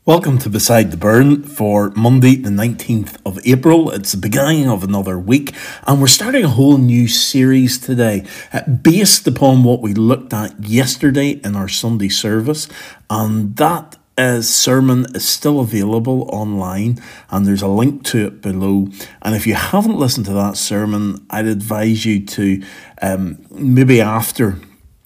Welcome to Beside the Burn for Monday, the 19th of April. It's the beginning of another week, and we're starting a whole new series today based upon what we looked at yesterday in our Sunday service. And that sermon is still available online, and there's a link to it below. And if you haven't listened to that sermon, I'd advise you to maybe after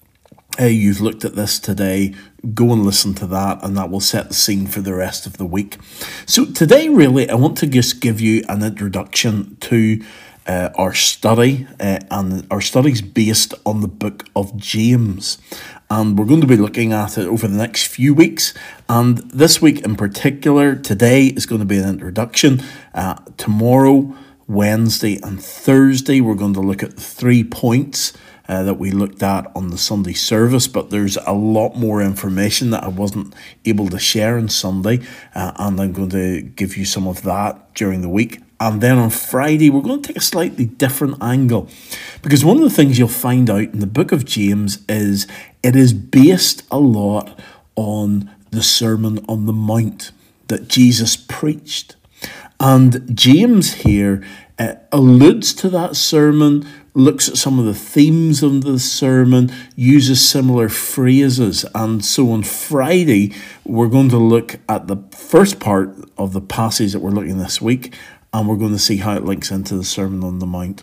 you've looked at this today, go and listen to that, and that will set the scene for the rest of the week. So today, really, I want to just give you an introduction to our study, and our study's based on the book of James. And we're going to be looking at it over the next few weeks. And this week in particular, today is going to be an introduction. Tomorrow, Wednesday and Thursday, we're going to look at the 3 points that we looked at on the Sunday service, but there's a lot more information that I wasn't able to share on Sunday, and I'm going to give you some of that during the week. And then on Friday, we're going to take a slightly different angle, because one of the things you'll find out in the book of James is it is based a lot on the Sermon on the Mount that Jesus preached. And James here alludes to that sermon, looks at some of the themes of the sermon, uses similar phrases. And so on Friday, we're going to look at the first part of the passage that we're looking at this week, and we're going to see how it links into the Sermon on the Mount.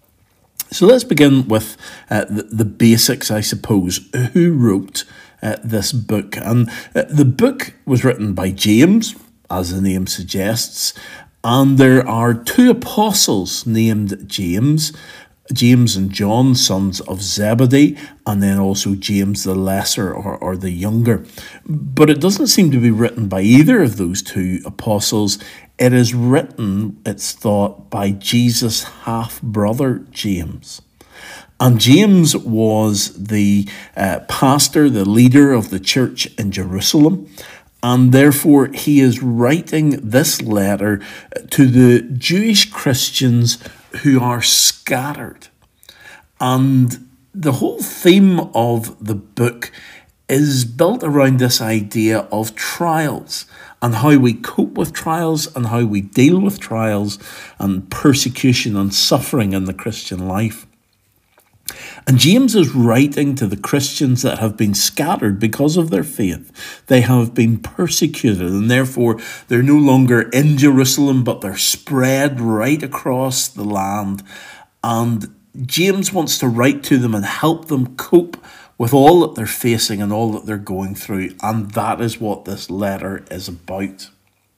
So let's begin with the basics, I suppose. Who wrote this book? And the book was written by James, as the name suggests, and there are two apostles named James and John, sons of Zebedee, and then also James the Lesser or the Younger. But it doesn't seem to be written by either of those two apostles. It is written, it's thought, by Jesus' half-brother James. And James was the pastor, the leader of the church in Jerusalem. And therefore, he is writing this letter to the Jewish Christians who are scattered. And the whole theme of the book is built around this idea of trials and how we cope with trials and how we deal with trials and persecution and suffering in the Christian life. And James is writing to the Christians that have been scattered because of their faith. They have been persecuted, and therefore they're no longer in Jerusalem, but they're spread right across the land. And James wants to write to them and help them cope with all that they're facing and all that they're going through. And that is what this letter is about.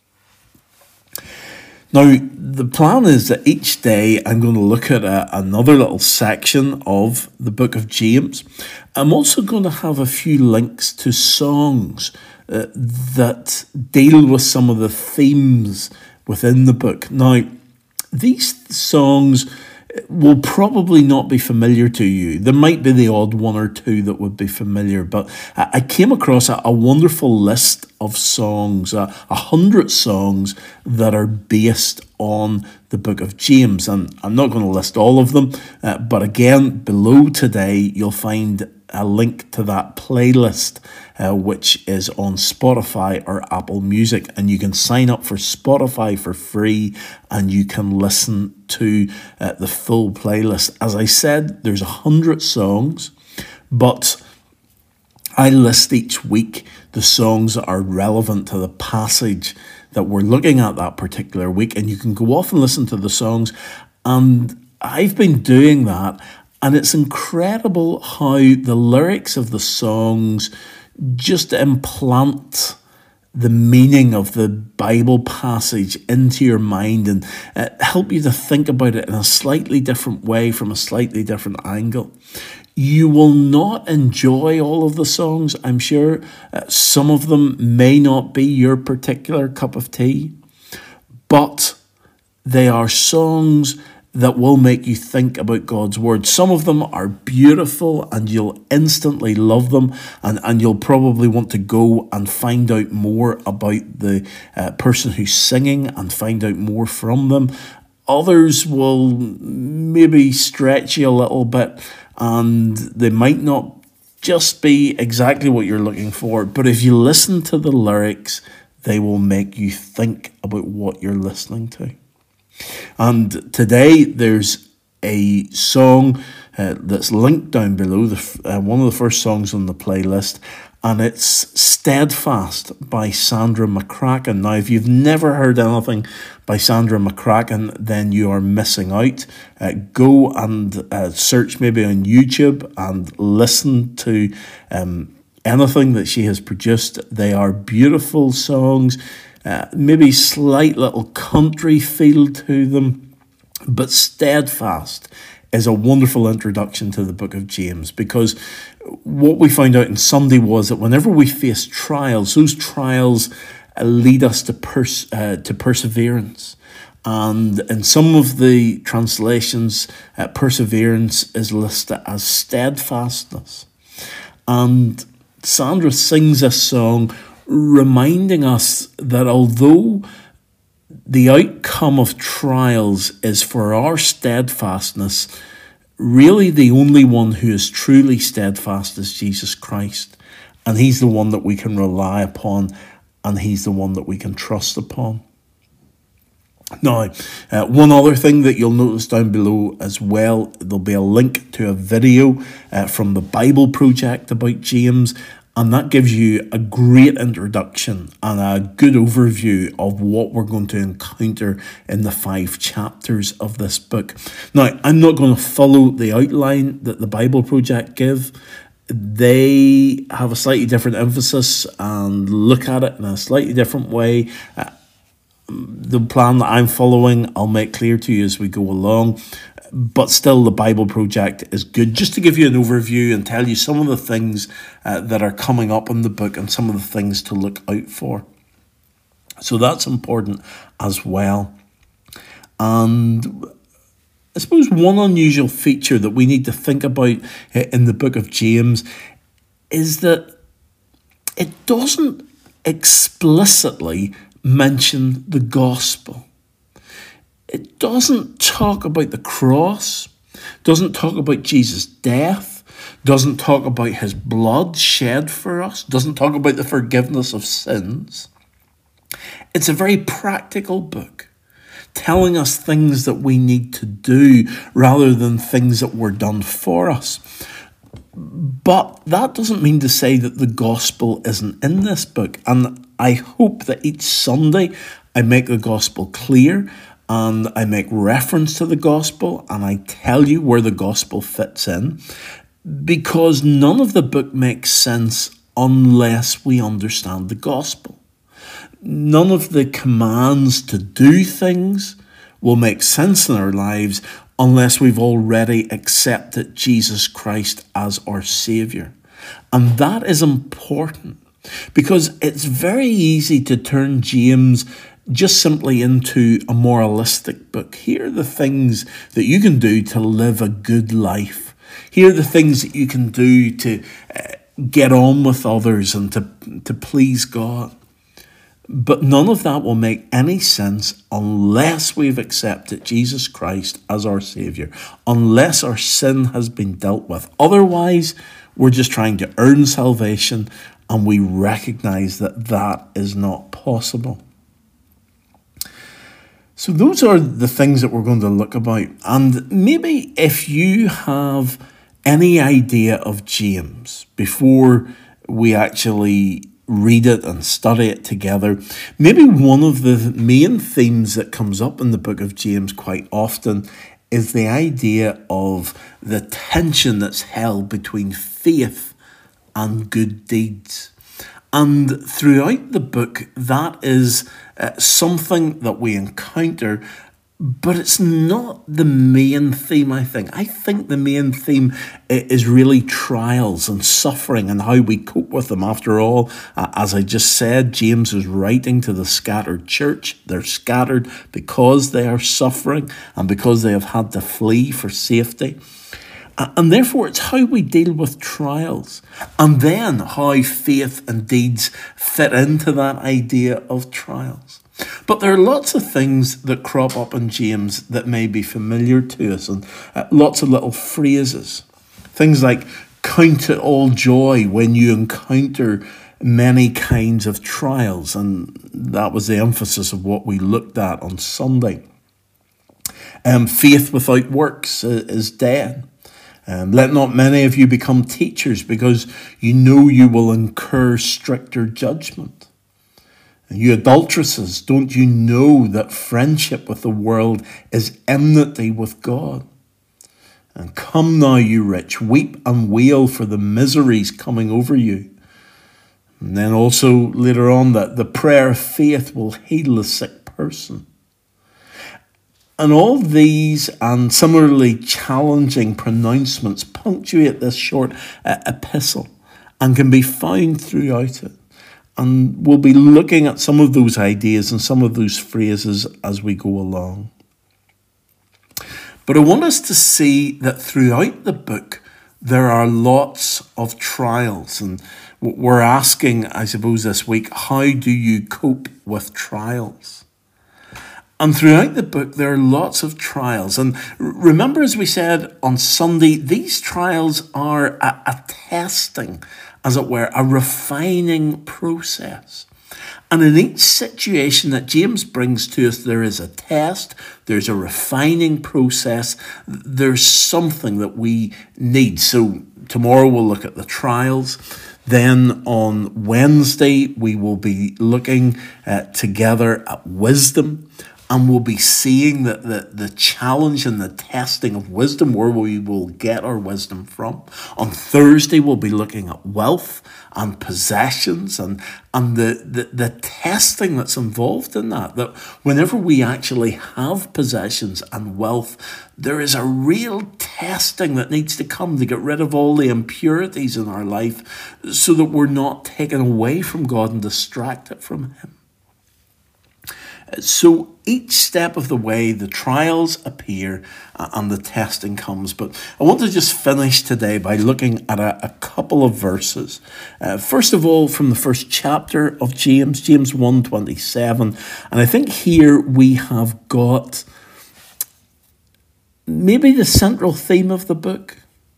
Now, the plan is that each day I'm going to look at another little section of the book of James. I'm also going to have a few links to songs that deal with some of the themes within the book. Now, these songs will probably not be familiar to you. There might be the odd one or two that would be familiar, but I came across a wonderful list of songs, 100 songs that are based on the book of James. And I'm not going to list all of them, but again, below today, you'll find a link to that playlist, which is on Spotify or Apple Music. And you can sign up for Spotify for free, and you can listen to the full playlist. As I said, there's 100 songs, but I list each week the songs that are relevant to the passage that we're looking at that particular week. And you can go off and listen to the songs. And I've been doing that. And it's incredible how the lyrics of the songs just implant the meaning of the Bible passage into your mind and help you to think about it in a slightly different way, from a slightly different angle. You will not enjoy all of the songs, I'm sure. Some of them may not be your particular cup of tea, but they are songs that will make you think about God's word. Some of them are beautiful and you'll instantly love them, and you'll probably want to go and find out more about the person who's singing and find out more from them. Others will maybe stretch you a little bit, and they might not just be exactly what you're looking for. But if you listen to the lyrics, they will make you think about what you're listening to. And today there's a song that's linked down below, one of the first songs on the playlist, and it's Steadfast by Sandra McCracken. Now, if you've never heard anything by Sandra McCracken, then you are missing out. Go and search maybe on YouTube and listen to anything that she has produced. They are beautiful songs, maybe slight little country feel to them, but Steadfast is a wonderful introduction to the book of James, because what we found out on Sunday was that whenever we face trials, those trials lead us to perseverance. And in some of the translations, perseverance is listed as steadfastness. And Sandra sings this song reminding us that although the outcome of trials is for our steadfastness, really the only one who is truly steadfast is Jesus Christ. And he's the one that we can rely upon, and he's the one that we can trust upon. Now, one other thing that you'll notice down below as well, there'll be a link to a video from the Bible Project about James, and that gives you a great introduction and a good overview of what we're going to encounter in the 5 chapters of this book. Now, I'm not going to follow the outline that the Bible Project give. They have a slightly different emphasis and look at it in a slightly different way. The plan that I'm following, I'll make clear to you as we go along. But still, the Bible Project is good, just to give you an overview and tell you some of the things that are coming up in the book and some of the things to look out for. So that's important as well. And I suppose one unusual feature that we need to think about in the book of James is that it doesn't explicitly mention the gospel. It doesn't talk about the cross, doesn't talk about Jesus' death, doesn't talk about his blood shed for us, doesn't talk about the forgiveness of sins. It's a very practical book, telling us things that we need to do rather than things that were done for us. But that doesn't mean to say that the gospel isn't in this book. And I hope that each Sunday I make the gospel clear, and I make reference to the gospel, and I tell you where the gospel fits in, because none of the book makes sense unless we understand the gospel. None of the commands to do things will make sense in our lives unless we've already accepted Jesus Christ as our Saviour. And that is important, because it's very easy to turn James just simply into a moralistic book. Here are the things that you can do to live a good life. Here are the things that you can do to get on with others and to please God. But none of that will make any sense unless we've accepted Jesus Christ as our Saviour, unless our sin has been dealt with. Otherwise, we're just trying to earn salvation, and we recognise that that is not possible. So those are the things that we're going to look about. And maybe if you have any idea of James before we actually read it and study it together, maybe one of the main themes that comes up in the book of James quite often is the idea of the tension that's held between faith and good deeds. And throughout the book, that is something that we encounter, but it's not the main theme, I think. I think the main theme is really trials and suffering and how we cope with them. After all, as I just said, James is writing to the scattered church. They're scattered because they are suffering and because they have had to flee for safety. And therefore, it's how we deal with trials, and then how faith and deeds fit into that idea of trials. But there are lots of things that crop up in James that may be familiar to us, and lots of little phrases. Things like, count it all joy when you encounter many kinds of trials, and that was the emphasis of what we looked at on Sunday. Faith without works is dead. Let not many of you become teachers, because you know you will incur stricter judgment. And you adulteresses, don't you know that friendship with the world is enmity with God? And come now, you rich, weep and wail for the miseries coming over you. And then also later on that the prayer of faith will heal the sick person. And all these and similarly challenging pronouncements punctuate this short epistle and can be found throughout it. And we'll be looking at some of those ideas and some of those phrases as we go along. But I want us to see that throughout the book, there are lots of trials. And we're asking, I suppose, this week, how do you cope with trials? And throughout the book, there are lots of trials. And remember, as we said on Sunday, these trials are a testing, as it were, a refining process. And in each situation that James brings to us, there is a test, there's a refining process, there's something that we need. So tomorrow we'll look at the trials. Then on Wednesday, we will be looking together at wisdom. And we'll be seeing the challenge and the testing of wisdom, where we will get our wisdom from. On Thursday, we'll be looking at wealth and possessions and the testing that's involved in that. That whenever we actually have possessions and wealth, there is a real testing that needs to come to get rid of all the impurities in our life so that we're not taken away from God and distracted from Him. So each step of the way, the trials appear and the testing comes. But I want to just finish today by looking at a couple of verses. First of all, from the first chapter of James 1:27. And I think here we have got maybe the central theme of the book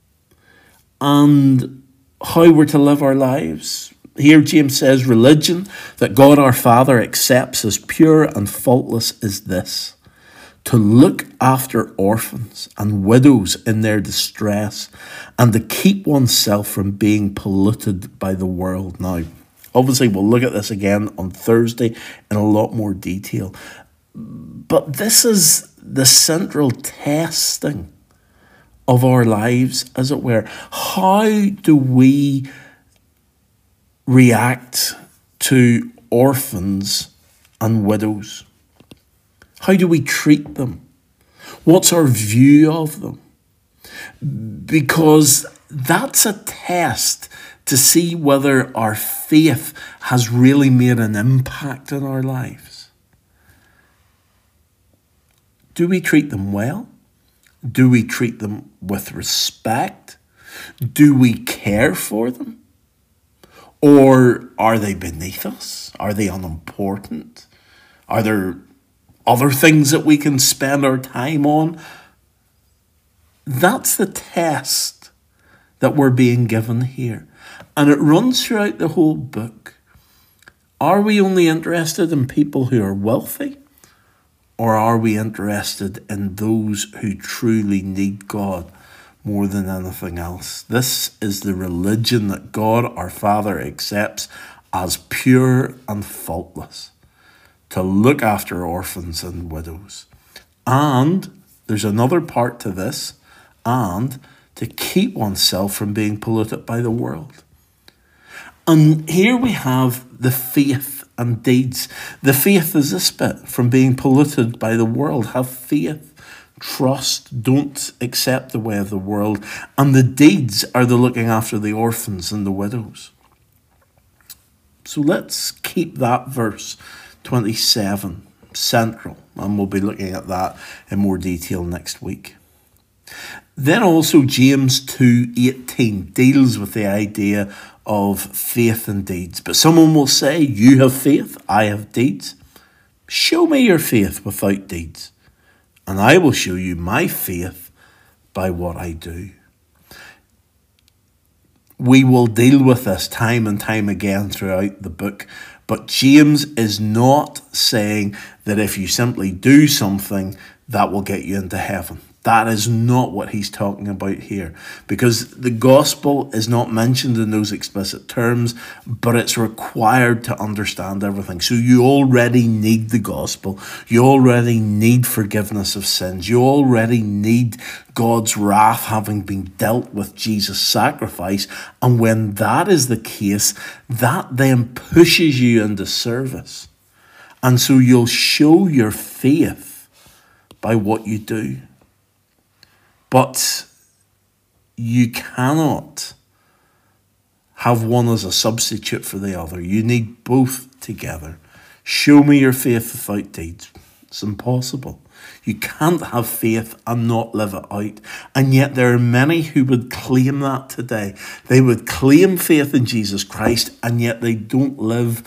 and how we're to live our lives. Here James says, religion that God our Father accepts as pure and faultless is this: to look after orphans and widows in their distress, and to keep oneself from being polluted by the world. Now, obviously, we'll look at this again on Thursday in a lot more detail. But this is the central testing of our lives, as it were. How do we react to orphans and widows? How do we treat them? What's our view of them? Because that's a test to see whether our faith has really made an impact in our lives. Do we treat them well? Do we treat them with respect? Do we care for them? Or are they beneath us? Are they unimportant? Are there other things that we can spend our time on? That's the test that we're being given here. And it runs throughout the whole book. Are we only interested in people who are wealthy? Or are we interested in those who truly need God more than anything else? This is the religion that God our Father accepts as pure and faultless: to look after orphans and widows. And there's another part to this: and to keep oneself from being polluted by the world. And here we have the faith and deeds. The faith is this bit: from being polluted by the world. Have faith. Trust, don't accept the way of the world. And the deeds are the looking after the orphans and the widows. So let's keep that verse 27 central, and we'll be looking at that in more detail next week. Then also James 2:18 deals with the idea of faith and deeds. But someone will say, you have faith, I have deeds. Show me your faith without deeds, and I will show you my faith by what I do. We will deal with this time and time again throughout the book. But James is not saying that if you simply do something, that will get you into heaven. That is not what he's talking about here, because the gospel is not mentioned in those explicit terms, but it's required to understand everything. So you already need the gospel. You already need forgiveness of sins. You already need God's wrath having been dealt with Jesus' sacrifice. And when that is the case, that then pushes you into service. And so you'll show your faith by what you do. But you cannot have one as a substitute for the other. You need both together. Show me your faith without deeds. It's impossible. You can't have faith and not live it out. And yet there are many who would claim that today. They would claim faith in Jesus Christ, and yet they don't live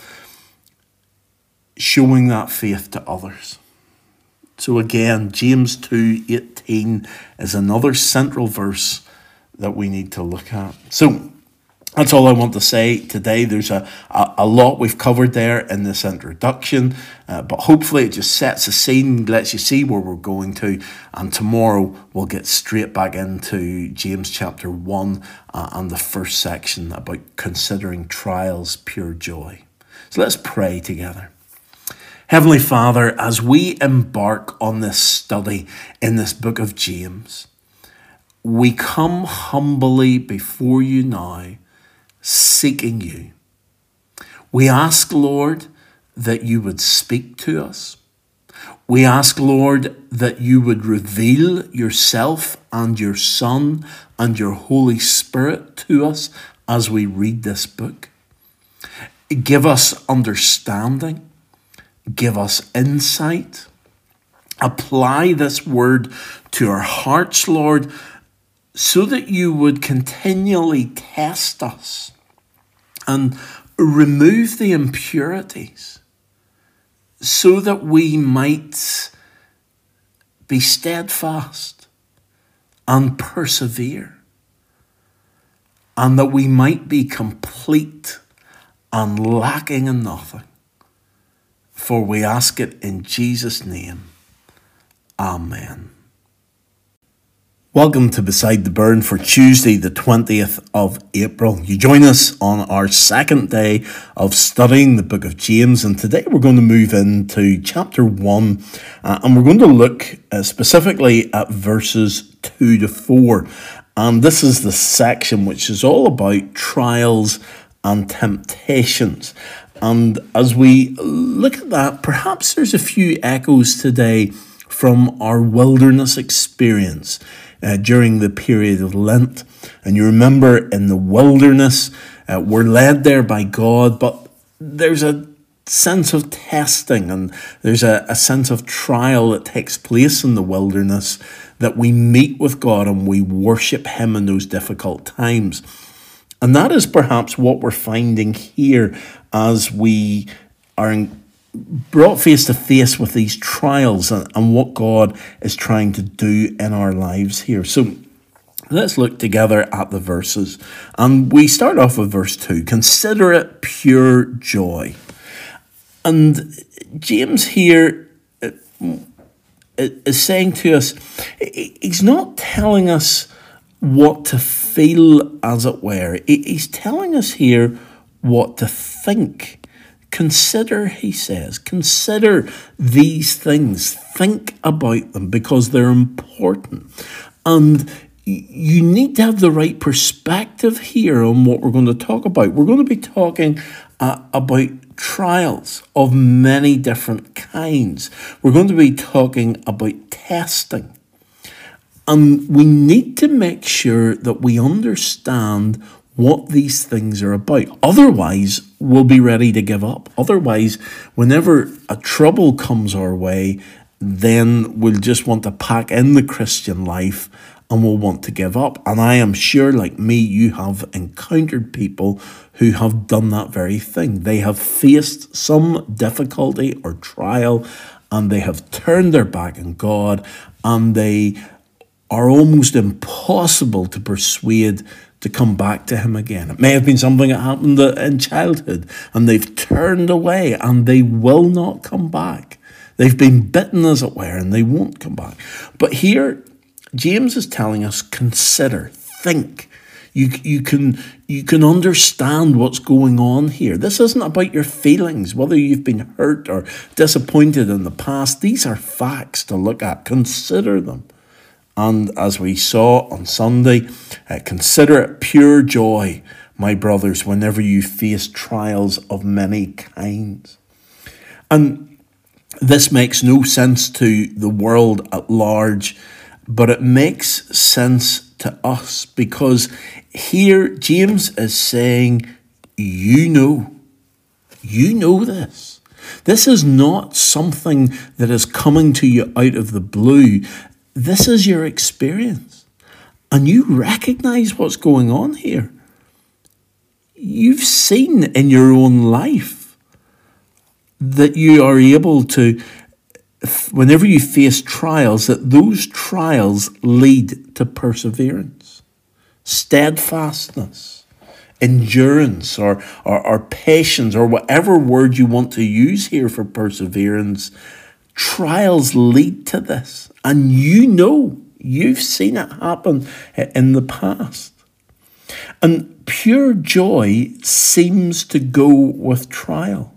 showing that faith to others. So again, James 2:18 is another central verse that we need to look at. So that's all I want to say today. There's a lot we've covered there in this introduction, but hopefully it just sets a scene, lets you see where we're going to, and tomorrow we'll get straight back into James chapter 1 and the first section about considering trials pure joy. So let's pray together. Heavenly Father, as we embark on this study in this book of James, we come humbly before you now, seeking you. We ask, Lord, that you would speak to us. We ask, Lord, that you would reveal yourself and your Son and your Holy Spirit to us as we read this book. Give us understanding. Give us insight. Apply this word to our hearts, Lord, so that you would continually test us and remove the impurities so that we might be steadfast and persevere, and that we might be complete and lacking in nothing. For we ask it in Jesus' name. Amen. Welcome to Beside the Burn for Tuesday, the 20th of April. You join us on our second day of studying the book of James, and today we're going to move into chapter 1, and we're going to look specifically at verses 2 to 4. And this is the section which is all about trials and temptations. And as we look at that, perhaps there's a few echoes today from our wilderness experience during the period of Lent. And you remember in the wilderness, we're led there by God, but there's a sense of testing and there's a sense of trial that takes place in the wilderness, that we meet with God and we worship him in those difficult times. And that is perhaps what we're finding here as we are brought face to face with these trials and what God is trying to do in our lives here. So let's look together at the verses. And we start off with verse 2. Consider it pure joy. And James here is saying to us, he's not telling us what to feel, as it were. He's telling us here what to think. Consider, he says, consider these things. Think about them because they're important. And you need to have the right perspective here on what we're going to talk about. We're going to be talking about trials of many different kinds. We're going to be talking about testing. And we need to make sure that we understand what these things are about. Otherwise, we'll be ready to give up. Otherwise, whenever a trouble comes our way, then we'll just want to pack in the Christian life and we'll want to give up. And I am sure, like me, you have encountered people who have done that very thing. They have faced some difficulty or trial and they have turned their back on God, and they are almost impossible to persuade to come back to him again. It may have been something that happened in childhood and they've turned away and they will not come back. They've been bitten, as it were, and they won't come back. But here, James is telling us, consider, think. You can understand what's going on here. This isn't about your feelings, whether you've been hurt or disappointed in the past. These are facts to look at. Consider them. And as we saw on Sunday, consider it pure joy, my brothers, whenever you face trials of many kinds. And this makes no sense to the world at large, but it makes sense to us, because here James is saying, you know this. This is not something that is coming to you out of the blue. This is your experience. And you recognize what's going on here. You've seen in your own life that you are able to, whenever you face trials, that those trials lead to perseverance, steadfastness, endurance, or patience, or whatever word you want to use here for perseverance. Trials lead to this, and you've seen it happen in the past. And pure joy seems to go with trials.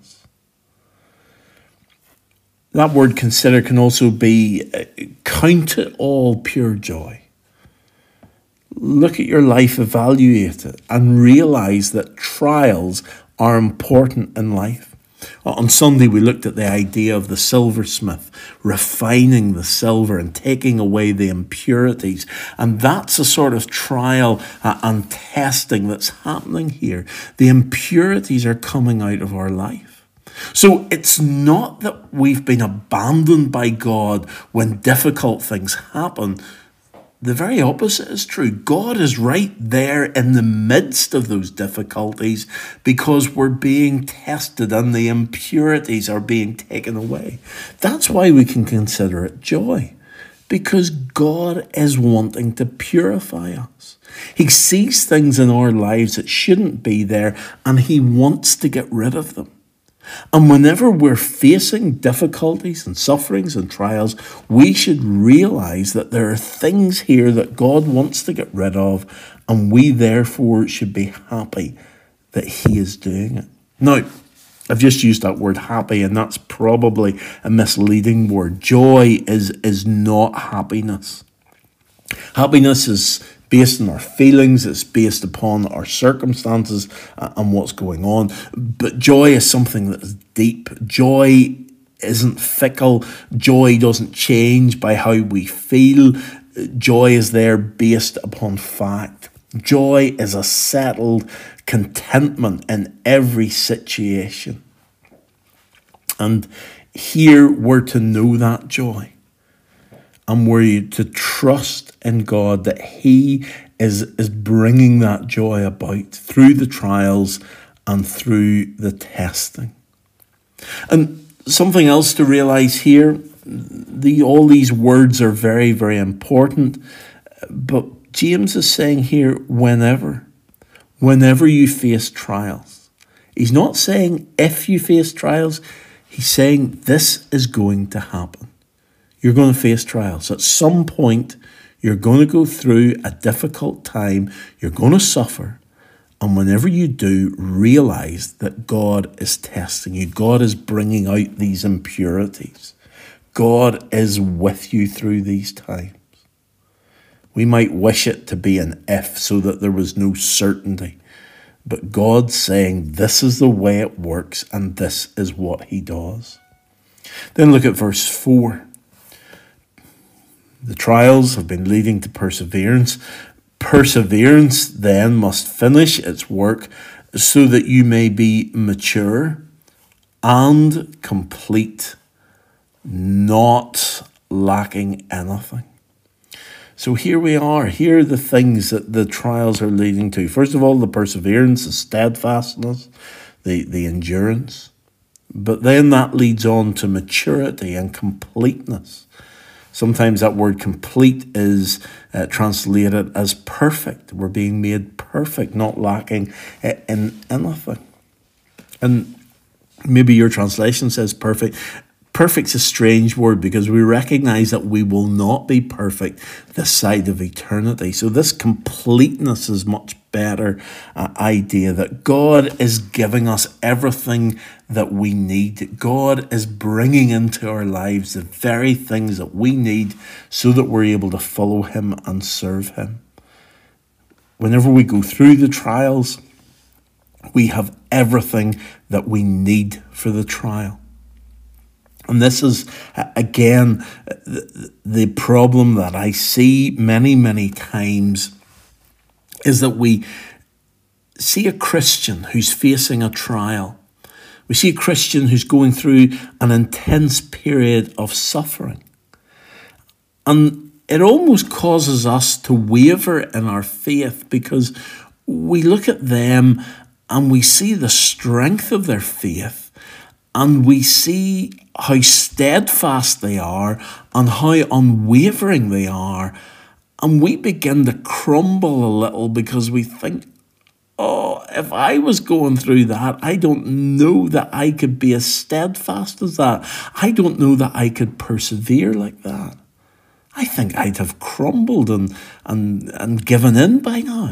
That word consider can also be count it all pure joy. Look at your life, evaluate it, and realize that trials are important in life. On Sunday, we looked at the idea of the silversmith refining the silver and taking away the impurities. And that's a sort of trial and testing that's happening here. The impurities are coming out of our life. So it's not that we've been abandoned by God when difficult things happen. The very opposite is true. God is right there in the midst of those difficulties because we're being tested and the impurities are being taken away. That's why we can consider it joy, because God is wanting to purify us. He sees things in our lives that shouldn't be there and he wants to get rid of them. And whenever we're facing difficulties and sufferings and trials, we should realize that there are things here that God wants to get rid of, and we therefore should be happy that he is doing it. Now, I've just used that word happy, and that's probably a misleading word. Joy is not happiness. Happiness is based on our feelings, it's based upon our circumstances and what's going on. But joy is something that is deep. Joy isn't fickle. Joy doesn't change by how we feel. Joy is there based upon fact. Joy is a settled contentment in every situation. And here we're to know that joy. And we're to trust in God that he is bringing that joy about through the trials and through the testing. And something else to realize here, all these words are very, very important. But James is saying here, whenever you face trials. He's not saying if you face trials. He's saying this is going to happen. You're going to face trials. At some point, you're going to go through a difficult time. You're going to suffer. And whenever you do, realize that God is testing you. God is bringing out these impurities. God is with you through these times. We might wish it to be an if so that there was no certainty. But God's saying this is the way it works and this is what he does. Then look at verse 4. The trials have been leading to perseverance. Perseverance then must finish its work so that you may be mature and complete, not lacking anything. So here we are. Here are the things that the trials are leading to. First of all, the perseverance, the steadfastness, the endurance. But then that leads on to maturity and completeness. Sometimes that word complete is translated as perfect. We're being made perfect, not lacking in anything. And maybe your translation says perfect. Perfect's a strange word because we recognize that we will not be perfect this side of eternity. So this completeness is much better idea that God is giving us everything that we need. God is bringing into our lives the very things that we need so that we're able to follow him and serve him. Whenever we go through the trials, we have everything that we need for the trial. And this is, again, the problem that I see many, many times is that we see a Christian who's facing a trial. We see a Christian who's going through an intense period of suffering. And it almost causes us to waver in our faith because we look at them and we see the strength of their faith. And we see how steadfast they are and how unwavering they are. And we begin to crumble a little because we think, oh, if I was going through that, I don't know that I could be as steadfast as that. I don't know that I could persevere like that. I think I'd have crumbled and given in by now.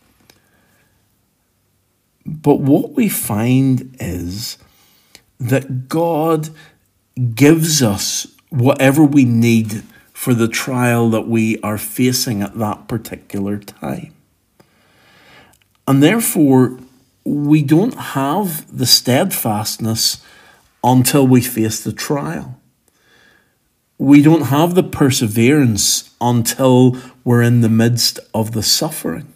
But what we find is that God gives us whatever we need for the trial that we are facing at that particular time. And therefore, we don't have the steadfastness until we face the trial. We don't have the perseverance until we're in the midst of the suffering.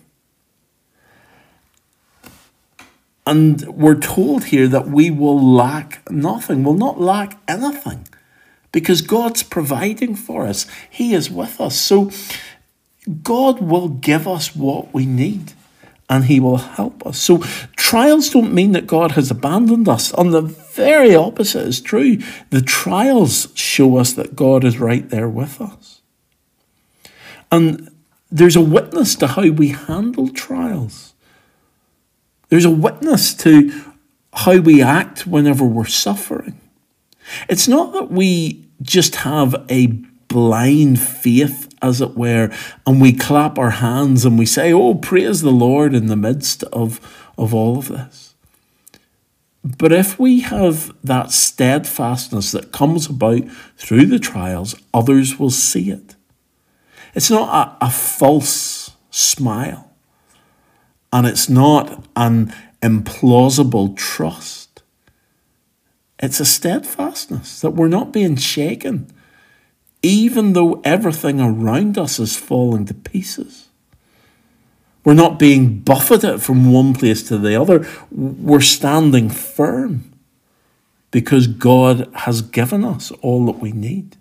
And we're told here that we will lack nothing, will not lack anything, because God's providing for us. He is with us. So God will give us what we need and he will help us. So trials don't mean that God has abandoned us. On the very opposite is true. The trials show us that God is right there with us. And there's a witness to how we handle trials. There's a witness to how we act whenever we're suffering. It's not that we just have a blind faith, as it were, and we clap our hands and we say, oh, praise the Lord in the midst of all of this. But if we have that steadfastness that comes about through the trials, others will see it. It's not a false smile. And it's not an implausible trust. It's a steadfastness that we're not being shaken, even though everything around us is falling to pieces. We're not being buffeted from one place to the other. We're standing firm because God has given us all that we need.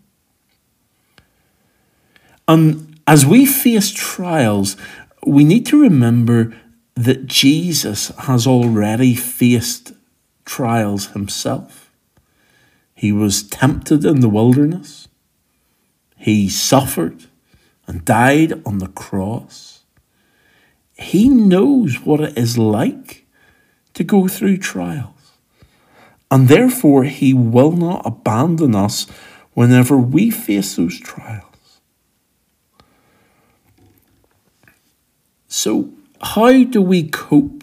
And as we face trials, we need to remember that Jesus has already faced trials himself. He was tempted in the wilderness. He suffered and died on the cross. He knows what it is like to go through trials. And therefore, he will not abandon us whenever we face those trials. So, how do we cope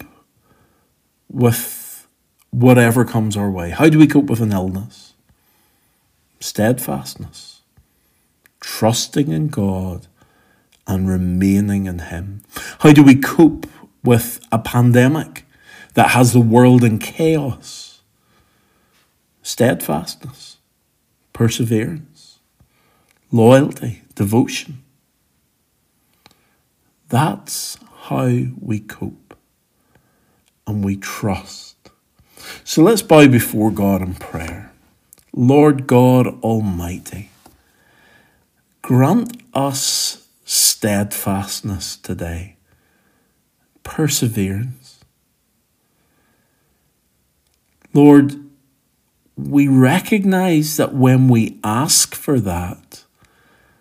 with whatever comes our way? How do we cope with an illness? Steadfastness, trusting in God and remaining in him. How do we cope with a pandemic that has the world in chaos? Steadfastness, perseverance, loyalty, devotion. That's how we cope and we trust. So let's bow before God in prayer. Lord God Almighty, grant us steadfastness today, perseverance. Lord, we recognize that when we ask for that,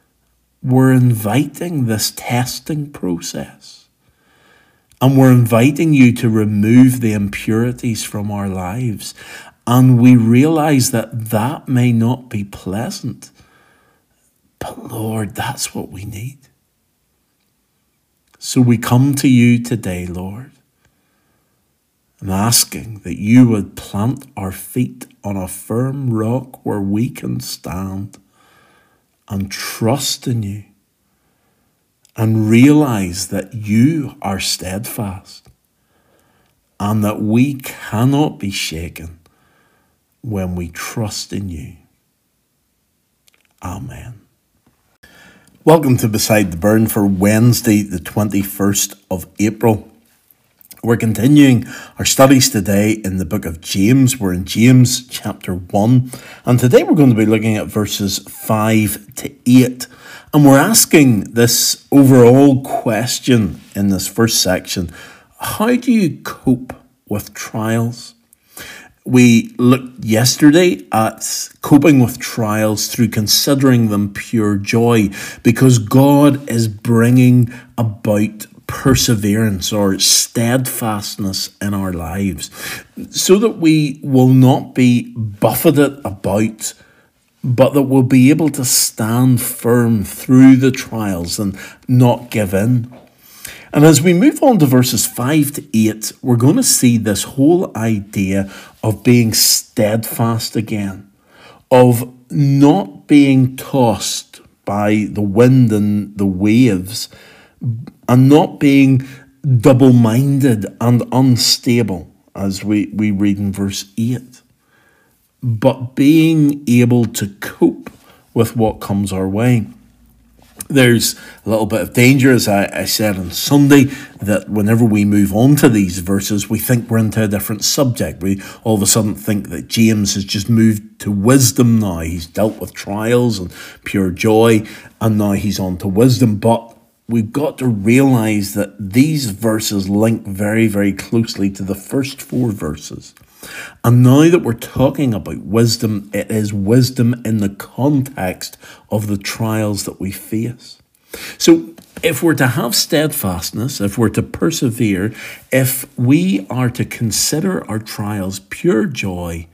we're inviting this testing process. And we're inviting you to remove the impurities from our lives. And we realize that that may not be pleasant. But Lord, that's what we need. So we come to you today, Lord, and asking that you would plant our feet on a firm rock where we can stand and trust in you and realize that you are steadfast and that we cannot be shaken when we trust in you. Amen. Welcome to Beside the Burn for Wednesday, the 21st of April. We're continuing our studies today in the book of James. We're in James chapter 1. And today we're going to be looking at verses 5 to 8. And we're asking this overall question in this first section. How do you cope with trials? We looked yesterday at coping with trials through considering them pure joy, because God is bringing about perseverance or steadfastness in our lives so that we will not be buffeted about, but that we'll be able to stand firm through the trials and not give in. And as we move on to verses 5 to 8, we're going to see this whole idea of being steadfast again, of not being tossed by the wind and the waves, and not being double-minded and unstable, as we read in verse 8, but being able to cope with what comes our way. There's a little bit of danger, as I said on Sunday, that whenever we move on to these verses, we think we're into a different subject. We all of a sudden think that James has just moved to wisdom now. He's dealt with trials and pure joy, and now he's on to wisdom. But we've got to realize that these verses link very, very closely to the first 4 verses. And now that we're talking about wisdom, it is wisdom in the context of the trials that we face. So if we're to have steadfastness, if we're to persevere, if we are to consider our trials pure joy,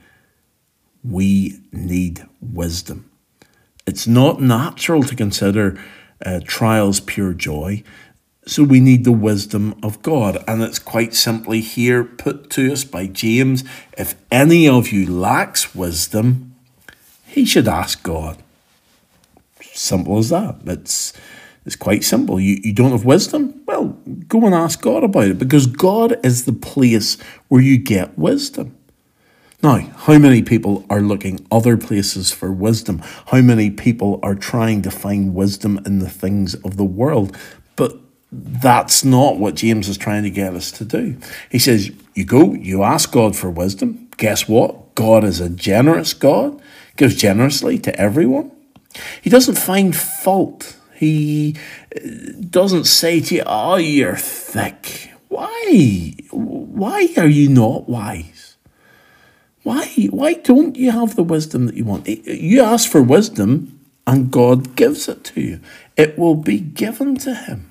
we need wisdom. It's not natural to consider trials pure joy. So we need the wisdom of God. And it's quite simply here put to us by James. If any of you lacks wisdom, he should ask God. Simple as that. It's quite simple. You don't have wisdom? Well, go and ask God about it, because God is the place where you get wisdom. Now, how many people are looking other places for wisdom? How many people are trying to find wisdom in the things of the world? But that's not what James is trying to get us to do. He says, you go, you ask God for wisdom. Guess what? God is a generous God, gives generously to everyone. He doesn't find fault. He doesn't say to you, oh, you're thick. Why? Why are you not wise? Why don't you have the wisdom that you want? You ask for wisdom and God gives it to you. It will be given to him.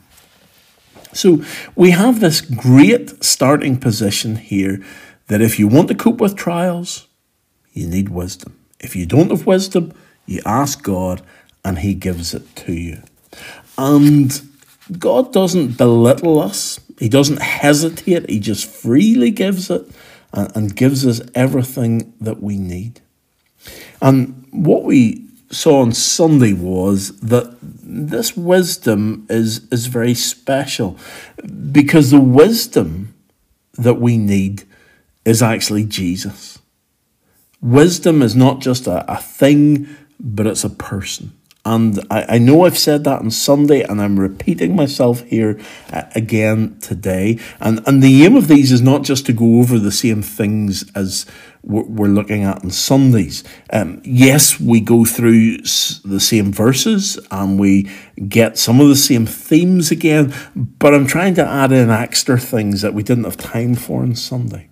So we have this great starting position here that if you want to cope with trials, you need wisdom. If you don't have wisdom, you ask God and he gives it to you. And God doesn't belittle us. He doesn't hesitate. He just freely gives it and gives us everything that we need. And what we saw on Sunday was that this wisdom is very special, because the wisdom that we need is actually Jesus. Wisdom is not just a thing, but it's a person. And I know I've said that on Sunday, and I'm repeating myself here again today. And the aim of these is not just to go over the same things as we're looking at on Sundays. Yes, we go through the same verses and we get some of the same themes again, but I'm trying to add in extra things that we didn't have time for on Sunday.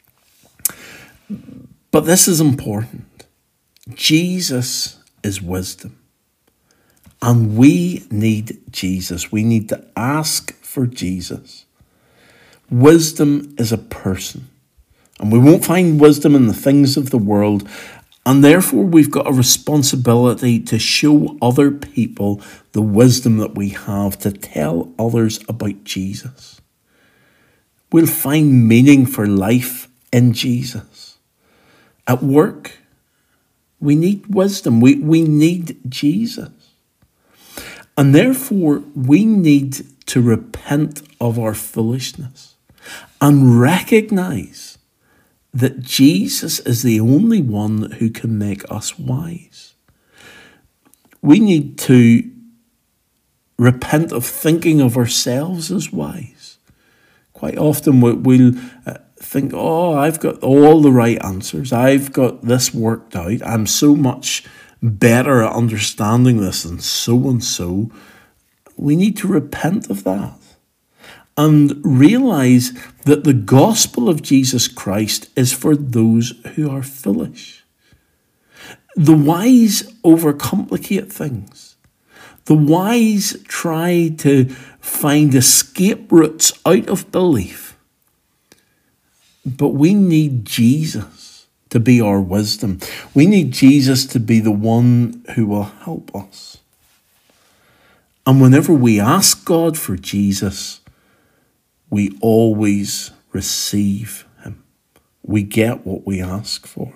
But this is important. Jesus is wisdom. And we need Jesus. We need to ask for Jesus. Wisdom is a person. And we won't find wisdom in the things of the world. And therefore, we've got a responsibility to show other people the wisdom that we have, to tell others about Jesus. We'll find meaning for life in Jesus. At work, we need wisdom. We need Jesus. And therefore, we need to repent of our foolishness and recognize that Jesus is the only one who can make us wise. We need to repent of thinking of ourselves as wise. Quite often we'll think, I've got all the right answers. I've got this worked out. I'm so much better at understanding this than so-and-so. We need to repent of that and realize that the gospel of Jesus Christ is for those who are foolish. The wise overcomplicate things. The wise try to find escape routes out of belief. But we need Jesus to be our wisdom. We need Jesus to be the one who will help us. And whenever we ask God for Jesus, we always receive him. We get what we ask for.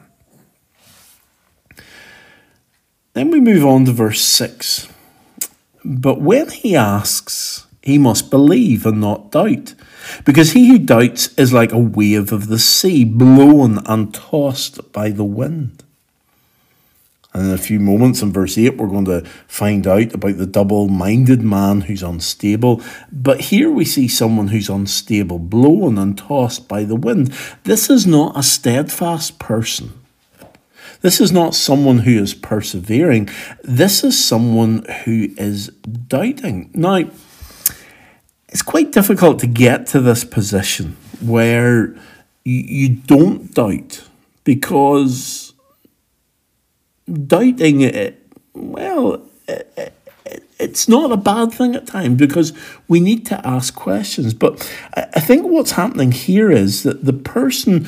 Then we move on to verse 6. But when he asks, he must believe and not doubt, because he who doubts is like a wave of the sea, blown and tossed by the wind. And in a few moments in verse 8, we're going to find out about the double-minded man who's unstable. But here we see someone who's unstable, blown and tossed by the wind. This is not a steadfast person. This is not someone who is persevering. This is someone who is doubting. Now, it's quite difficult to get to this position where you don't doubt, because doubting, it's not a bad thing at times, because we need to ask questions. But I think what's happening here is that the person,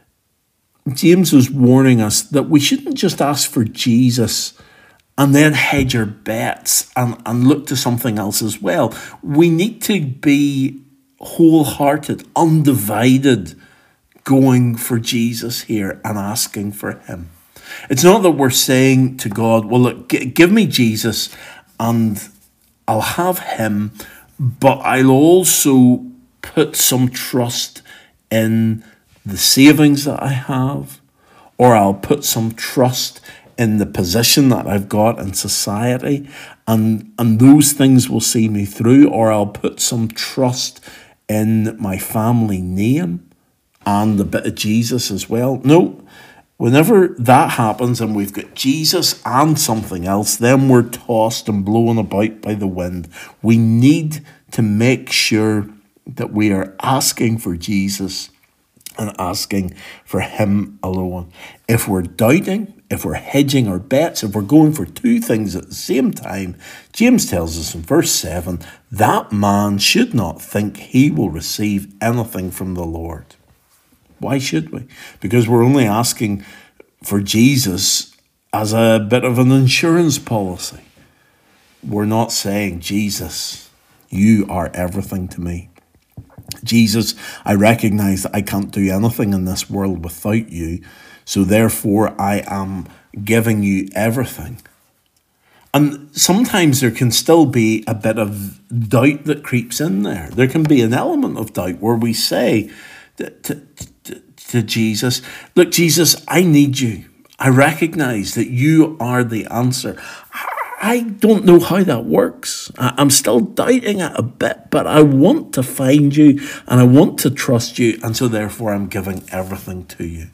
James was warning us that we shouldn't just ask for Jesus and then hedge our bets and look to something else as well. We need to be wholehearted, undivided, going for Jesus here and asking for him. It's not that we're saying to God, well, look, give me Jesus and I'll have him, but I'll also put some trust in the savings that I have, or I'll put some trust in the position that I've got in society, and those things will see me through, or I'll put some trust in my family name and a bit of Jesus as well. No, whenever that happens and we've got Jesus and something else, then we're tossed and blown about by the wind. We need to make sure that we are asking for Jesus and asking for him alone. If we're doubting, if we're hedging our bets, if we're going for two things at the same time, James tells us in verse 7, that man should not think he will receive anything from the Lord. Why should we? Because we're only asking for Jesus as a bit of an insurance policy. We're not saying, Jesus, you are everything to me. Jesus, I recognize that I can't do anything in this world without you, so therefore I am giving you everything. And sometimes there can still be a bit of doubt that creeps in there. There can be an element of doubt where we say to Jesus, look, Jesus, I need you. I recognize that you are the answer. I don't know how that works. I'm still doubting it a bit, but I want to find you and I want to trust you. And so therefore I'm giving everything to you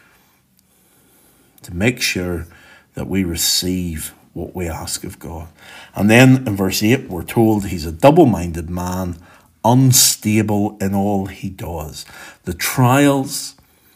to make sure that we receive what we ask of God. And then in verse 8, we're told he's a double-minded man, unstable in all he does. The trials,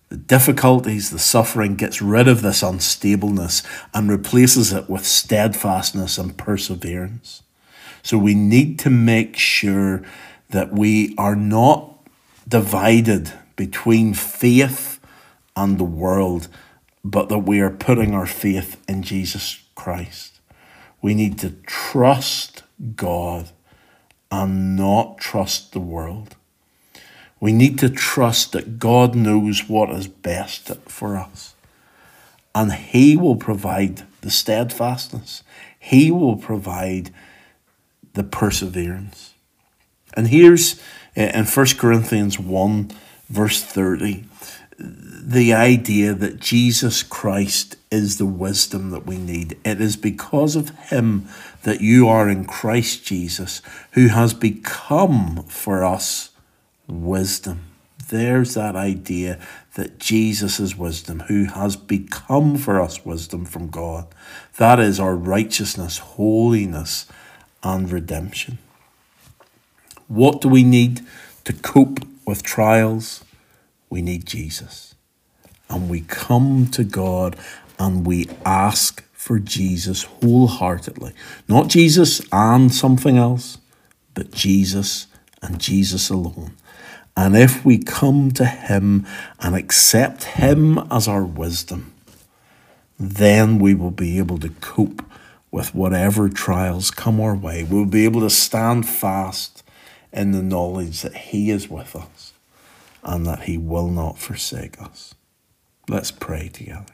The difficulties, the suffering gets rid of this unstableness and replaces it with steadfastness and perseverance. So we need to make sure that we are not divided between faith and the world, but that we are putting our faith in Jesus Christ. We need to trust God and not trust the world. We need to trust that God knows what is best for us. And He will provide the steadfastness. He will provide the perseverance. And here's in 1 Corinthians 1, verse 30, the idea that Jesus Christ is the wisdom that we need. It is because of Him that you are in Christ Jesus, who has become for us wisdom. There's that idea that Jesus is wisdom, who has become for us wisdom from God. That is our righteousness, holiness, and redemption. What do we need to cope with trials? We need Jesus. And we come to God and we ask for Jesus wholeheartedly. Not Jesus and something else, but Jesus and Jesus alone. And if we come to Him and accept Him as our wisdom, then we will be able to cope with whatever trials come our way. We'll be able to stand fast in the knowledge that He is with us and that He will not forsake us. Let's pray together.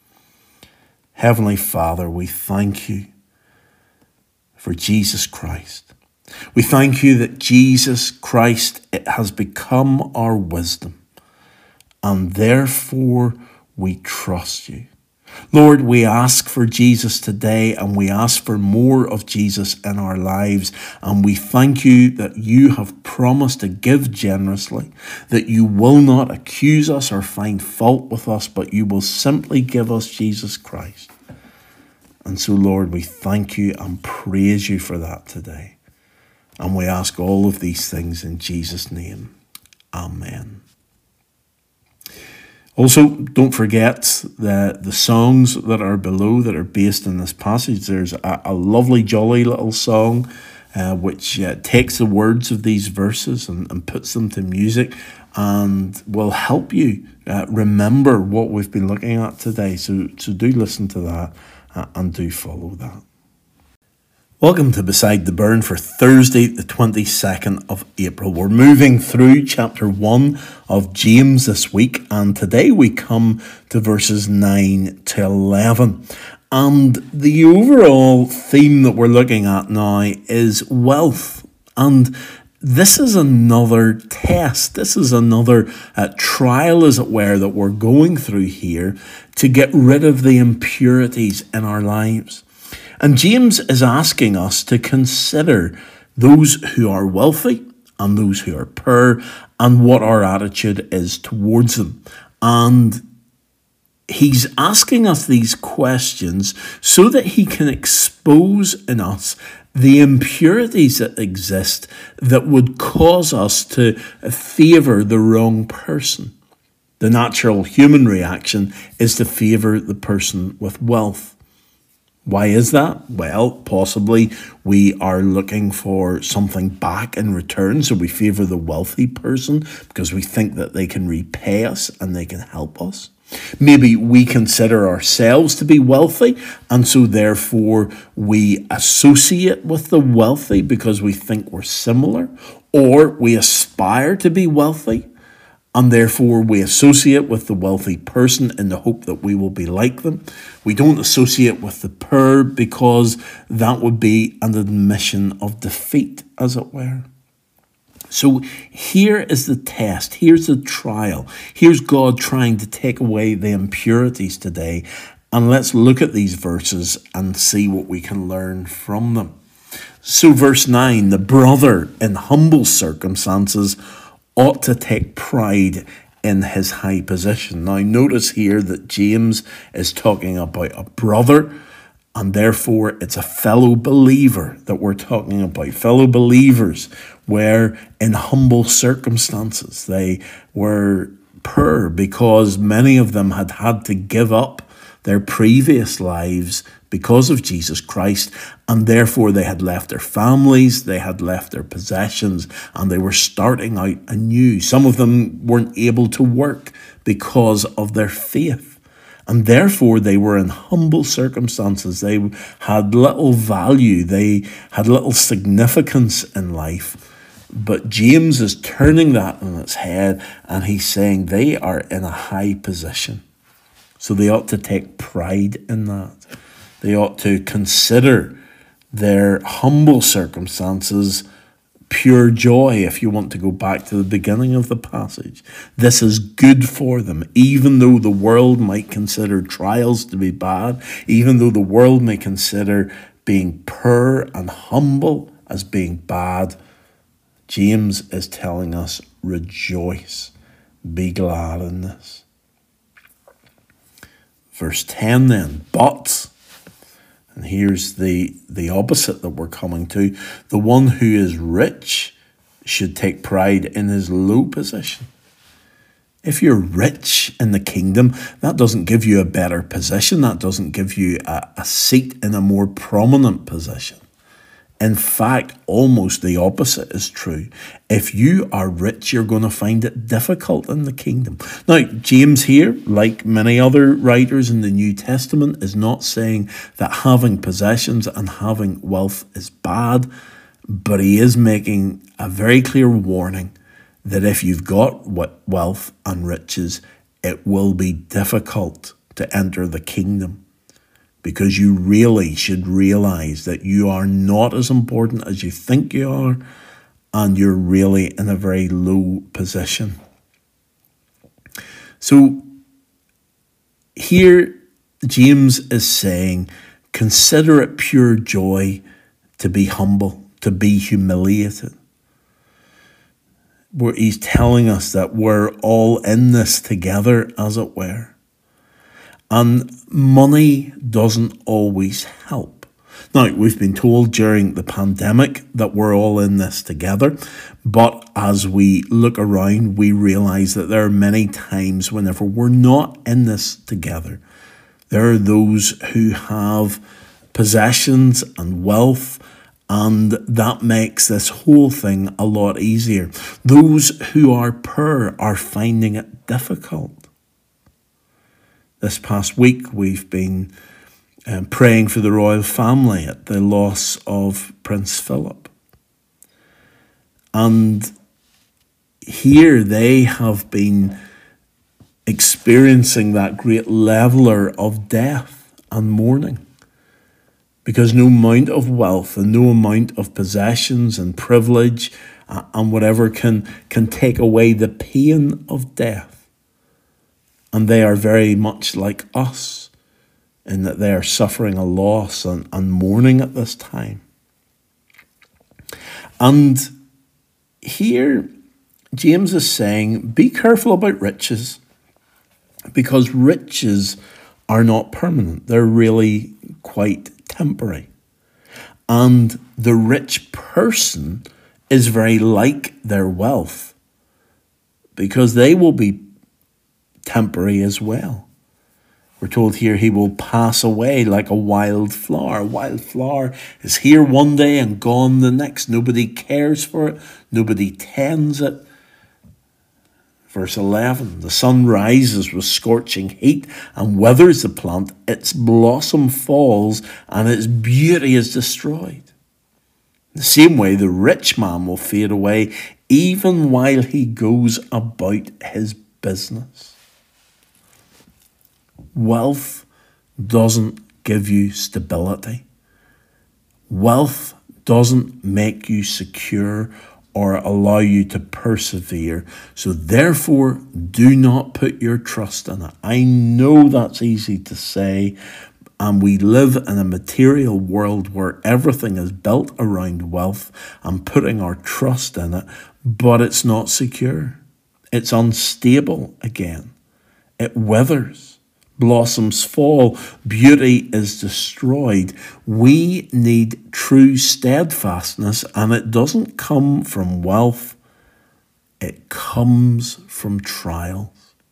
Heavenly Father, we thank You for Jesus Christ. We thank You that Jesus Christ has become our wisdom, and therefore we trust You. Lord, we ask for Jesus today, and we ask for more of Jesus in our lives. And we thank You that You have promised to give generously, that You will not accuse us or find fault with us, but You will simply give us Jesus Christ. And so, Lord, we thank You and praise You for that today. And we ask all of these things in Jesus' name. Amen. Also, don't forget the songs that are below that are based in this passage. There's a lovely, jolly little song which takes the words of these verses and puts them to music and will help you remember what we've been looking at today. So do listen to that and do follow that. Welcome to Beside the Burn for Thursday, the 22nd of April. We're moving through chapter 1 of James this week, and today we come to verses 9 to 11. And the overall theme that we're looking at now is wealth. And this is another test. This is another trial, as it were, that we're going through here to get rid of the impurities in our lives. And James is asking us to consider those who are wealthy and those who are poor and what our attitude is towards them. And he's asking us these questions so that he can expose in us the impurities that exist that would cause us to favour the wrong person. The natural human reaction is to favour the person with wealth. Why is that? Well, possibly we are looking for something back in return, so we favour the wealthy person because we think that they can repay us and they can help us. Maybe we consider ourselves to be wealthy, and so therefore we associate with the wealthy because we think we're similar, or we aspire to be wealthy, and therefore we associate with the wealthy person in the hope that we will be like them. We don't associate with the poor because that would be an admission of defeat, as it were. So here is the test. Here's the trial. Here's God trying to take away the impurities today. And let's look at these verses and see what we can learn from them. So verse 9, the brother in humble circumstances ought to take pride in his high position. Now notice here that James is talking about a brother, and therefore it's a fellow believer that we're talking about. Fellow believers were in humble circumstances. They were poor because many of them had had to give up their previous lives because of Jesus Christ, and therefore they had left their families, they had left their possessions, and they were starting out anew. Some of them weren't able to work because of their faith, and therefore they were in humble circumstances. They had little value, they had little significance in life. But James is turning that on its head, and he's saying they are in a high position. So they ought to take pride in that. They ought to consider their humble circumstances pure joy, if you want to go back to the beginning of the passage. This is good for them, even though the world might consider trials to be bad, even though the world may consider being poor and humble as being bad. James is telling us, rejoice, be glad in this. Verse 10 then, but, and here's the opposite that we're coming to, the one who is rich should take pride in his low position. If you're rich in the kingdom, that doesn't give you a better position, that doesn't give you a seat in a more prominent position. In fact, almost the opposite is true. If you are rich, you're going to find it difficult in the kingdom. Now, James here, like many other writers in the New Testament, is not saying that having possessions and having wealth is bad, but he is making a very clear warning that if you've got wealth and riches, it will be difficult to enter the kingdom. Because you really should realize that you are not as important as you think you are, and you're really in a very low position. So here James is saying, consider it pure joy to be humble, to be humiliated. Where he's telling us that we're all in this together, as it were. And money doesn't always help. Now, we've been told during the pandemic that we're all in this together, but as we look around, we realize that there are many times whenever we're not in this together. There are those who have possessions and wealth, and that makes this whole thing a lot easier. Those who are poor are finding it difficult. This past week, we've been praying for the royal family at the loss of Prince Philip. And here they have been experiencing that great leveler of death and mourning. Because no amount of wealth and no amount of possessions and privilege and whatever can take away the pain of death. And they are very much like us in that they are suffering a loss and mourning at this time. And here James is saying, be careful about riches, because riches are not permanent. They're really quite temporary. And the rich person is very like their wealth, because they will be temporary as well. We're told here he will pass away like a wild flower. A wild flower is here one day and gone the next. Nobody cares for it. Nobody tends it. Verse 11, the sun rises with scorching heat and withers the plant. Its blossom falls and its beauty is destroyed. In the same way, the rich man will fade away even while he goes about his business. Wealth doesn't give you stability. Wealth doesn't make you secure or allow you to persevere. So therefore, do not put your trust in it. I know that's easy to say, and we live in a material world where everything is built around wealth and putting our trust in it, but it's not secure. It's unstable again. It withers. Blossoms fall, beauty is destroyed. We need true steadfastness, and it doesn't come from wealth, it comes from trials.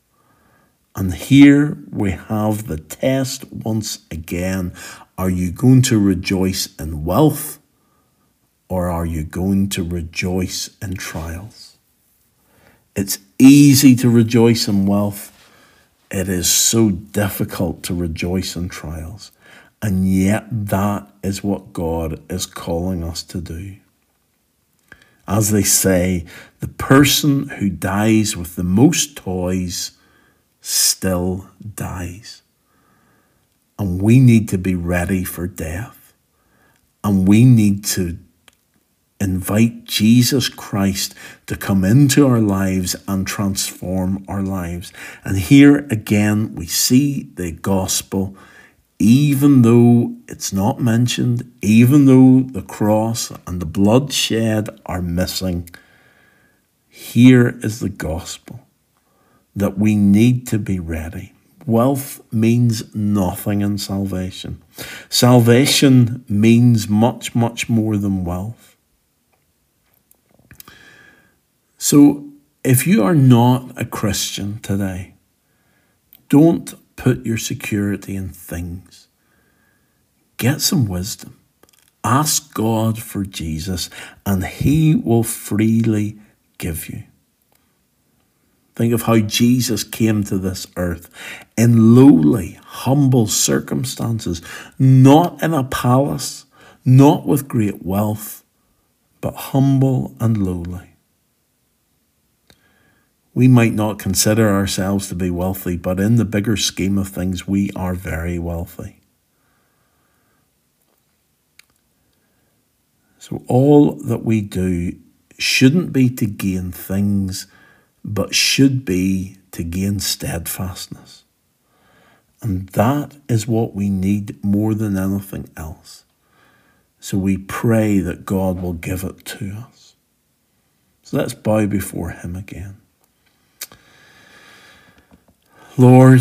And here we have the test once again. Are you going to rejoice in wealth, or are you going to rejoice in trials? It's easy to rejoice in wealth. It is so difficult to rejoice in trials. And yet that is what God is calling us to do. As they say, the person who dies with the most toys still dies. And we need to be ready for death. And we need to invite Jesus Christ to come into our lives and transform our lives. And here again, we see the gospel, even though it's not mentioned, even though the cross and the bloodshed are missing. Here is the gospel, that we need to be ready. Wealth means nothing in salvation. Salvation means much, much more than wealth. So if you are not a Christian today, don't put your security in things. Get some wisdom. Ask God for Jesus, and He will freely give you. Think of how Jesus came to this earth in lowly, humble circumstances, not in a palace, not with great wealth, but humble and lowly. We might not consider ourselves to be wealthy, but in the bigger scheme of things, we are very wealthy. So all that we do shouldn't be to gain things, but should be to gain steadfastness. And that is what we need more than anything else. So we pray that God will give it to us. So let's bow before Him again. Lord,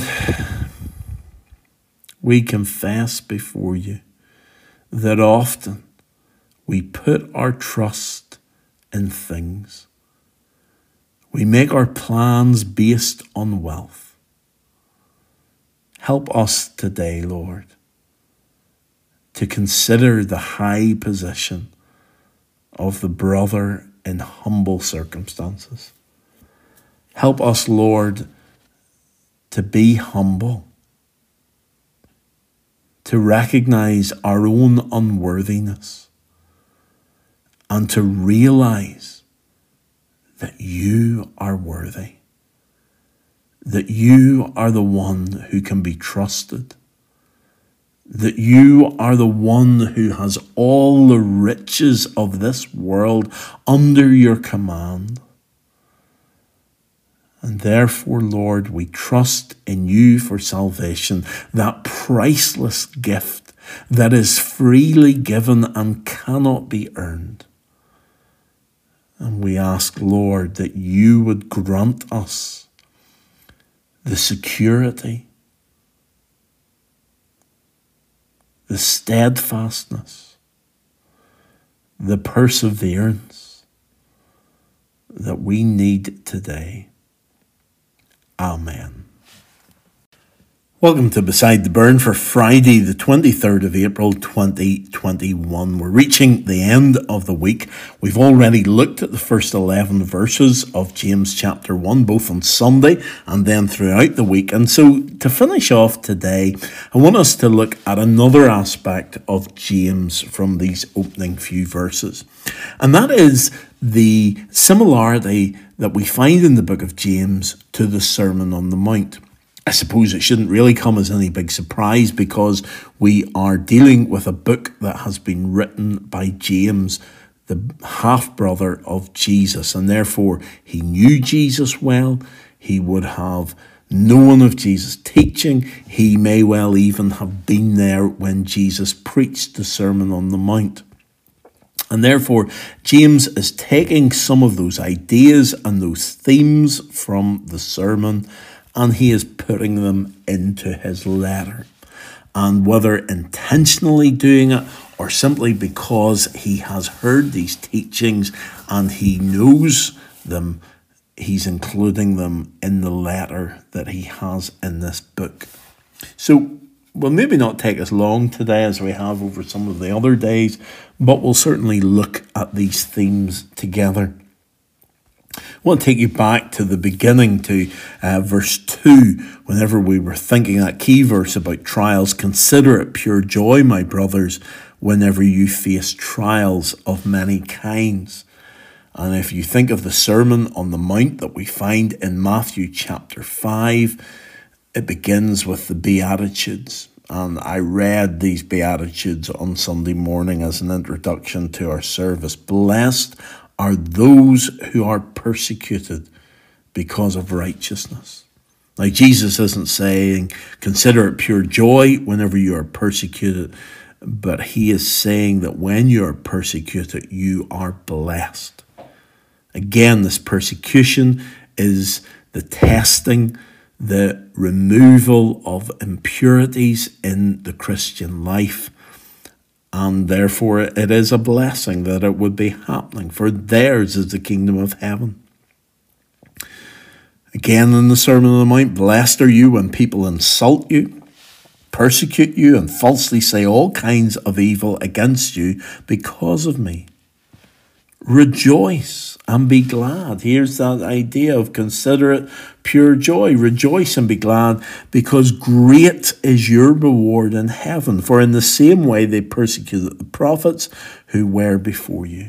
we confess before You that often we put our trust in things. We make our plans based on wealth. Help us today, Lord, to consider the high position of the brother in humble circumstances. Help us, Lord, to be humble, to recognize our own unworthiness, and to realize that You are worthy, that You are the one who can be trusted, that You are the one who has all the riches of this world under Your command. And therefore, Lord, we trust in You for salvation, that priceless gift that is freely given and cannot be earned. And we ask, Lord, that You would grant us the security, the steadfastness, the perseverance that we need today. Amen. Welcome to Beside the Burn for Friday, the 23rd of April, 2021. We're reaching the end of the week. We've already looked at the first 11 verses of James chapter 1, both on Sunday and then throughout the week. And so to finish off today, I want us to look at another aspect of James from these opening few verses. And that is the similarity that we find in the book of James to the Sermon on the Mount. I suppose it shouldn't really come as any big surprise, because we are dealing with a book that has been written by James, the half-brother of Jesus, and therefore he knew Jesus well. He would have known of Jesus' teaching. He may well even have been there when Jesus preached the Sermon on the Mount. And therefore, James is taking some of those ideas and those themes from the sermon, and he is putting them into his letter. And whether intentionally doing it or simply because he has heard these teachings and he knows them, he's including them in the letter that he has in this book. So we'll maybe not take as long today as we have over some of the other days, but we'll certainly look at these themes together. I want to take you back to the beginning, to verse 2, whenever we were thinking that key verse about trials. Consider it pure joy, my brothers, whenever you face trials of many kinds. And if you think of the Sermon on the Mount that we find in Matthew chapter 5, it begins with the Beatitudes. And I read these Beatitudes on Sunday morning as an introduction to our service. Blessed are those who are persecuted because of righteousness. Now, Jesus isn't saying, consider it pure joy whenever you are persecuted, but he is saying that when you are persecuted, you are blessed. Again, this persecution is the testing, the removal of impurities in the Christian life. And therefore, it is a blessing that it would be happening, for theirs is the kingdom of heaven. Again, in the Sermon on the Mount, blessed are you when people insult you, persecute you, and falsely say all kinds of evil against you because of me. Rejoice and be glad. Here's that idea of consider it pure joy. Rejoice and be glad, because great is your reward in heaven. For in the same way they persecuted the prophets who were before you.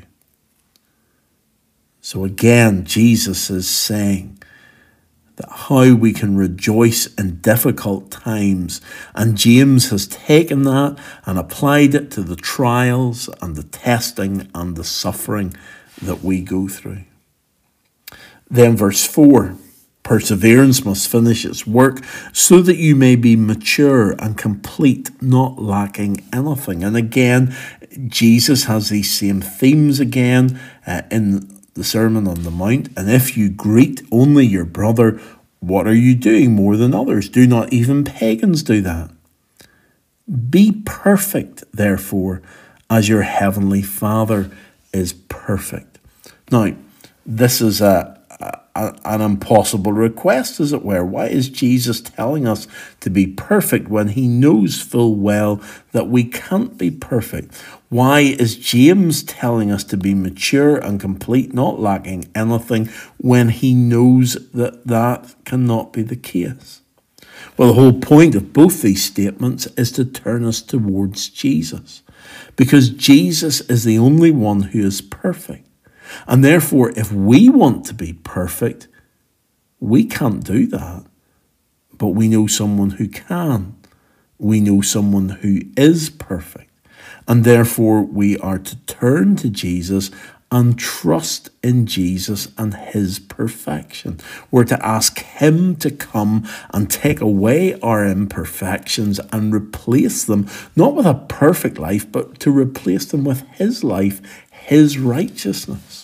So again, Jesus is saying that how we can rejoice in difficult times. And James has taken that and applied it to the trials and the testing and the suffering that we go through. Then verse 4, perseverance must finish its work so that you may be mature and complete, not lacking anything. And again, Jesus has these same themes again in the Sermon on the Mount. And if you greet only your brother, what are you doing more than others? Do not even pagans do that? Be perfect, therefore, as your heavenly Father is perfect. Now, this is an impossible request, as it were. Why is Jesus telling us to be perfect when he knows full well that we can't be perfect? Why is James telling us to be mature and complete, not lacking anything, when he knows that that cannot be the case? Well, the whole point of both these statements is to turn us towards Jesus, because Jesus is the only one who is perfect. And therefore, if we want to be perfect, we can't do that. But we know someone who can. We know someone who is perfect. And therefore, we are to turn to Jesus and trust in Jesus and his perfection. We're to ask him to come and take away our imperfections and replace them, not with a perfect life, but to replace them with his life, his righteousness.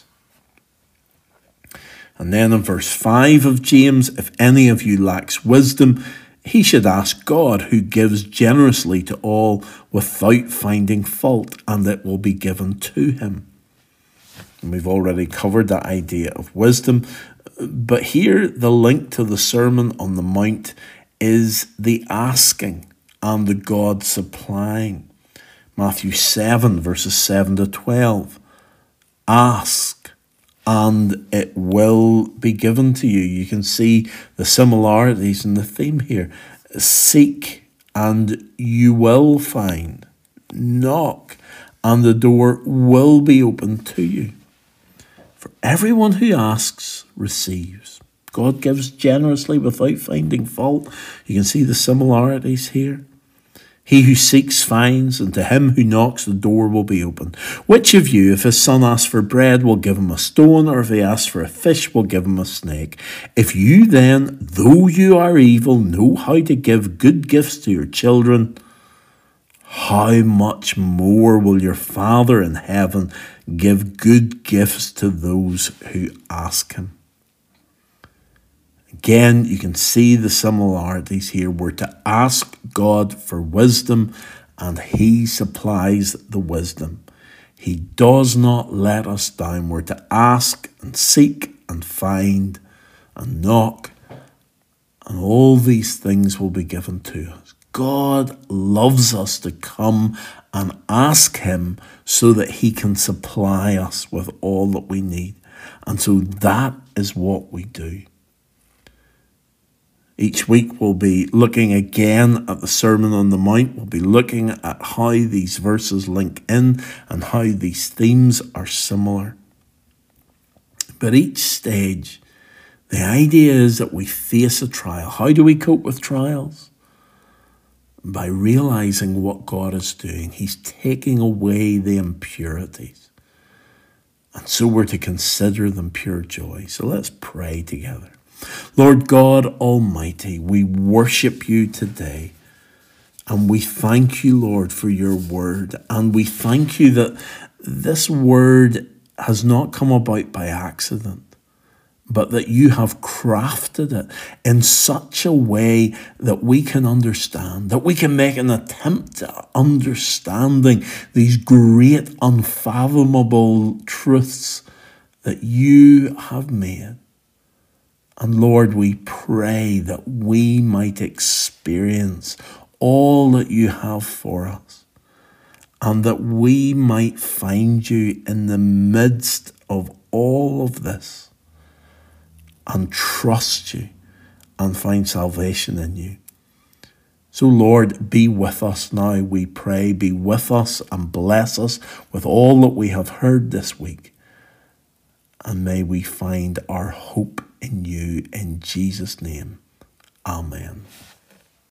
And then in verse 5 of James, if any of you lacks wisdom, he should ask God, who gives generously to all without finding fault, and it will be given to him. And we've already covered that idea of wisdom. But here, the link to the Sermon on the Mount is the asking and the God supplying. Matthew 7, verses 7 to 12. Ask, and it will be given to you. You can see the similarities in the theme here. Seek, and you will find. Knock, and the door will be opened to you. For everyone who asks receives. God gives generously without finding fault. You can see the similarities here. He who seeks finds, and to him who knocks the door will be opened. Which of you, if his son asks for bread, will give him a stone, or if he asks for a fish, will give him a snake? If you then, though you are evil, know how to give good gifts to your children, how much more will your Father in heaven give good gifts to those who ask him? Again, you can see the similarities here. We're to ask God for wisdom, and he supplies the wisdom. He does not let us down. We're to ask and seek and find, and knock, and all these things will be given to us. God loves us to come and ask him so that he can supply us with all that we need. And so that is what we do. Each week we'll be looking again at the Sermon on the Mount. We'll be looking at how these verses link in and how these themes are similar. But each stage, the idea is that we face a trial. How do we cope with trials? By realizing what God is doing. He's taking away the impurities. And so we're to consider them pure joy. So let's pray together. Lord God Almighty, we worship you today. And we thank you, Lord, for your word. And we thank you that this word has not come about by accident, but that you have crafted it in such a way that we can understand, that we can make an attempt at understanding these great, unfathomable truths that you have made. And Lord, we pray that we might experience all that you have for us, and that we might find you in the midst of all of this, and trust you and find salvation in you. So Lord, be with us now, we pray. Be with us and bless us with all that we have heard this week. And may we find our hope in you, in Jesus' name. Amen.